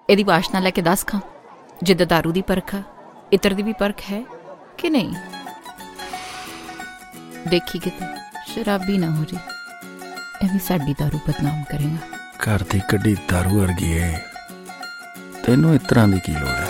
ਇਹਦੀ ਵਾਸ਼ਨਾ ਲੈ ਕੇ ਦੱਸ ਖਾਂ, ਜਿੱਦਾਂ ਦਾਰੂ ਦੀ ਪਰਖ ਆ, ਇਤਰ ਦੀ ਵੀ ਪਰਖ ਹੈ ਕਿ ਨਹੀਂ? ਦੇਖੀ ਕਿਤੇ ਸ਼ਰਾਬੀ ਨਾ ਹੋ ਜੇ, ਇਹ ਵੀ ਸਾਡੀ ਦਾਰੂ ਬਦਨਾਮ ਕਰੇਗਾ। ਘਰ ਦੀ ਕੱਢੀ ਦਾਰੂ ਵਰਗੀ ਏ, ਤੈਨੂੰ ਇਸ ਤਰ੍ਹਾਂ ਦੀ ਕੀ ਲੋੜ ਹੈ?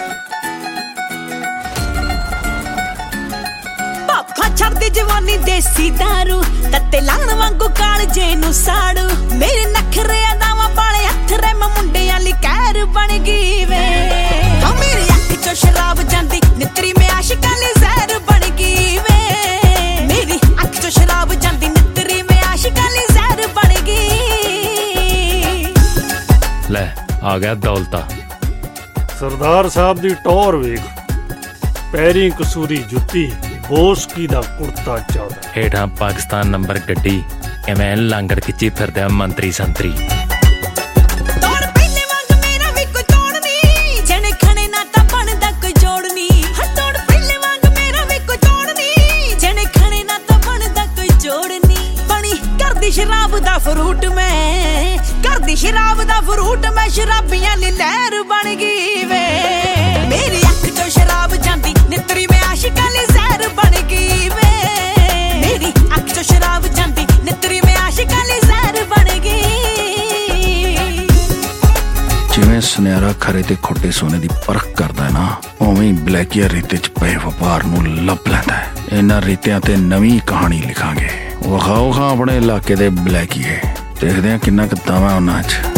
ਪਾਪਾ ਛੱਡਦੀ ਜਵਾਨੀ ਦੇਸੀ ਦਾਰੂ, ਤੱਤੇ ਲਾਣ ਵਾਂਗੂ ਕਾਲਜੇ ਨੂੰ ਸਾੜੂ। ਮੇਰੇ ਨਖਰੇ ਅਦਾਵਾਂ ਵਾਲੇ ਹੱਥ ਰੇ ਮੈਂ ਮੁੰਡਿਆਂ ਲਈ ਕਹਿਰ ਬਣ ਗਈ ਵੇ। ਹਾਂ ਮੇਰੀ ਅੱਖ ਚੋਂ ਸ਼ਰਾਬ ਜਾਂਦੀ, ਨਿਤਰੀ ਮੈਂ ਆਸ਼ਿਕਾਂ ਲਈ ਜ਼ਹਿਰ ਬਣ ਗਈ ਵੇ। ਮੇਰੀ ਅੱਖ ਚੋਂ ਸ਼ਰਾਬ ਜਾਂਦੀ, ਨਿਤਰੀ ਮੈਂ ਆਸ਼ਿਕਾਂ ਲਈ ਜ਼ਹਿਰ ਬਣ ਗਈ। ਲੈ ਆ ਗਿਆ ਦੌਲਤਾ। ਸਰਦਾਰ ਸਾਹਿਬ ਦੀ ਟੌਰ ਵੇਖ, ਪੈਰੀ ਕਸੂਰੀ ਜੁੱਤੀ, ਬੋਸਕੀ ਦਾ ਕੁੜਤਾ ਚਾਦਰਾ, ਹੇਠਾਂ ਪਾਕਿਸਤਾਨ ਨੰਬਰ ਗੱਡੀ, ਕਿਵੇਂ ਲਾਂਗੜ ਖਿੱਚੀ ਫਿਰਦਾ ਮੰਤਰੀ ਸੰਤਰੀ। ਤੋੜ ਪਹਿਲੇ ਵਾਂਗ ਮੇਰਾ ਵੀ ਕੋਈ ਤੋੜ ਨੀ, ਜਣੇ ਖਣੇ ਨਾ ਤਾਂ ਬਣਦਾ ਕੋਈ ਜੋੜ ਨੀ। ਹਾਂ ਤੋੜ ਪਹਿਲੇ ਵਾਂਗ ਮੇਰਾ ਵੀ ਕੋਈ ਤੋੜ ਨੀ, ਜਣੇ ਖਣੇ ਨਾ ਤਾਂ ਬਣਦਾ ਕੋਈ ਜੋੜ ਨੀ। ਬਣੀ ਕਰਦੀ ਸ਼ਰਾਬ ਦਾ ਫਰੂਟ ਮੈਂ, ਕਰਦੀ ਸ਼ਰਾਬ ਦਾ ਫਰੂਟ ਮੈਂ, ਸ਼ਰਾਬੀਆਂ ਲਈ ਲਹਿਰ ਬਣ ਗਈ ਵੇ। ਮੇਰੀ ਅੱਖ ਚੋਂ ਸ਼ਰਾਬ ਜਾਂਦੀ, ਨਿਤਰੀ ਮੈਂ ਆਸ਼ਿਕਾਂ ਲਈ ਜ਼ਹਿਰ ਬਣ ਗਈ ਵੇ। ਮੇਰੀ ਅੱਖ ਚੋਂ ਸ਼ਰਾਬ ਜਾਂਦੀ, ਨਿਤਰੀ ਮੈਂ ਆਸ਼ਿਕਾਂ ਲਈ ਜ਼ਹਿਰ ਬਣ ਗਈ। ਜਿਵੇਂ ਸੁਨਿਆਰਾ ਖਰੇ ਤੇ ਖੋਟੇ ਸੋਨੇ ਦੀ ਪਰਖ ਕਰਦਾ ਹੈ ਨਾ, ਉਵੇਂ ਹੀ ਬਲੈਕੀਆ ਰੇਤੇ 'ਚ ਪਏ ਵਪਾਰ ਨੂੰ ਲੱਭ ਲੈਂਦਾ ਹੈ। ਇਹਨਾਂ ਰੇਤਿਆਂ ਤੇ ਨਵੀਂ ਕਹਾਣੀ ਲਿਖਾਂਗੇ। ਵਿਖਾਓ ਖਾਂ ਆਪਣੇ ਇਲਾਕੇ ਦੇ ਬਲੈਕੀਏ, ਦੇਖਦੇ ਹਾਂ ਕਿੰਨਾ ਕੁ ਦਮ ਹੈ ਉਹਨਾਂ 'ਚ।